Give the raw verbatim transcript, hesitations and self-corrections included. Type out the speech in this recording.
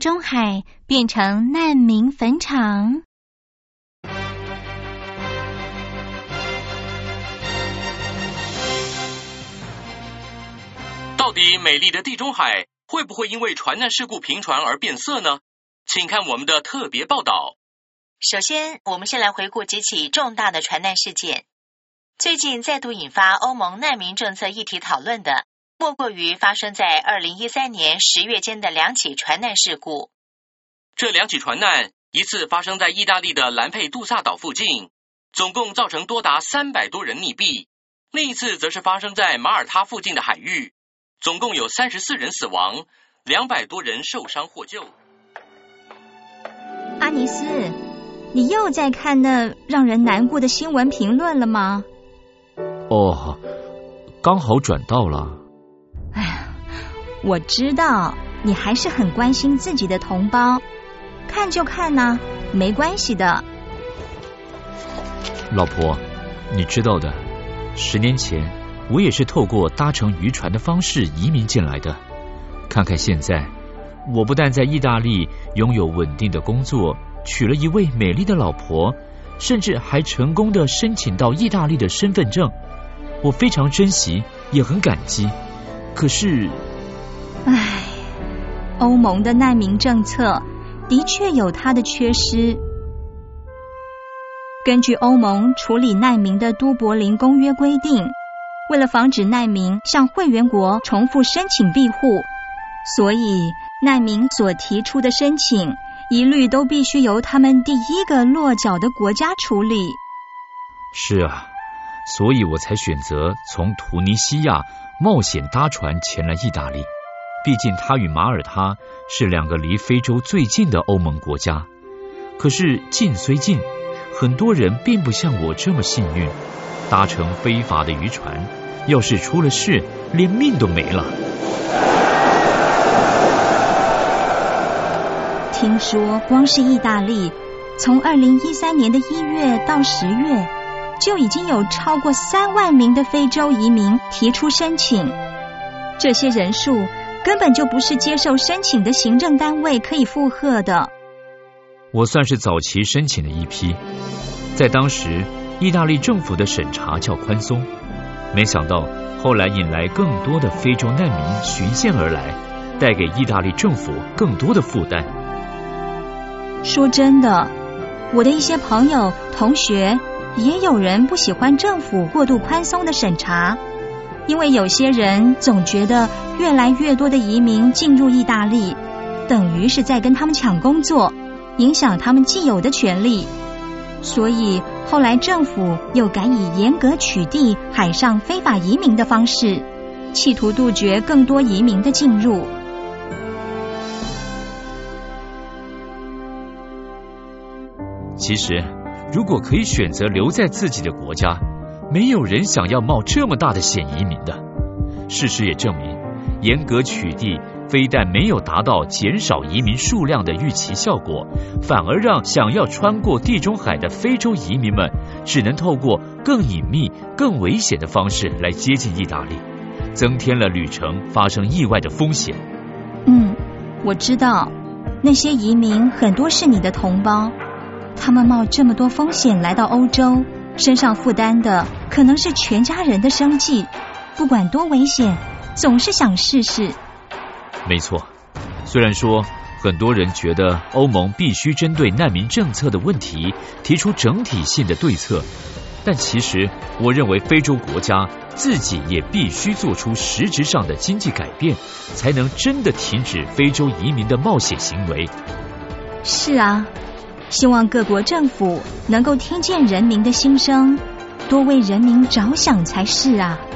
中海变成难民坟场。 到底美丽的地中海会不会因为船难事故频传而变色呢？请看我们的特别报道。 首先，我们先来回顾几起重大的船难事件。最近再度引发欧盟难民政策议题讨论的，莫过于发生在二零一三年十月间的两起船难事故。 这两起船难，一次发生在意大利的兰佩杜萨岛附近，总共造成多达三百多人溺毙；另一次则是发生在马耳他附近的海域，总共有三十四人死亡，两百多人受伤获救。 阿尼斯，你又在看那让人难过的新闻评论了吗？ 哦，刚好转到了。 哎呀，我知道你还是很关心自己的同胞，看就看啊，没关系的。 老婆，你知道的，十年前我也是透过搭乘渔船的方式移民进来的。看看现在，我不但在意大利拥有稳定的工作，娶了一位美丽的老婆，甚至还成功的申请到意大利的身份证。我非常珍惜，也很感激。可是， 唉，欧盟的难民政策的确有它的缺失。根据欧盟处理难民的都柏林公约规定，为了防止难民向会员国重复申请庇护，所以难民所提出的申请一律都必须由他们第一个落脚的国家处理。 是啊，所以我才选择从突尼西亚冒险搭船前来意大利。毕竟它与马耳他是两个离非洲最近的欧盟国家。可是近虽近，很多人并不像我这么幸运，搭乘非法的渔船，要是出了事，连命都没了。 听说光是意大利，从二零一三年的一月到十月，就已经有超过三万名的非洲移民提出申请。这些人数根本就不是接受申请的行政单位可以负荷的。 我算是早期申请的一批，在当时意大利政府的审查较宽松，没想到后来引来更多的非洲难民循线而来，带给意大利政府更多的负担。 说真的，我的一些朋友、同学也有人不喜欢政府过度宽松的审查，因为有些人总觉得越来越多的移民进入意大利，等于是在跟他们抢工作，影响他们既有的权利。所以后来政府又改以严格取缔海上非法移民的方式，企图杜绝更多移民的进入。 其实如果可以选择留在自己的国家，没有人想要冒这么大的险移民的。事实也证明，严格取缔非但没有达到减少移民数量的预期效果，反而让想要穿过地中海的非洲移民们只能透过更隐秘、更危险的方式来接近意大利，增添了旅程发生意外的风险。 嗯，我知道，那些移民很多是你的同胞，他们冒这么多风险来到欧洲，身上负担的可能是全家人的生计，不管多危险，总是想试试。 没错，虽然说很多人觉得欧盟必须针对难民政策的问题提出整体性的对策，但其实我认为非洲国家自己也必须做出实质上的经济改变，才能真的停止非洲移民的冒险行为。 是啊，希望各国政府能够听见人民的心声，多为人民着想才是啊。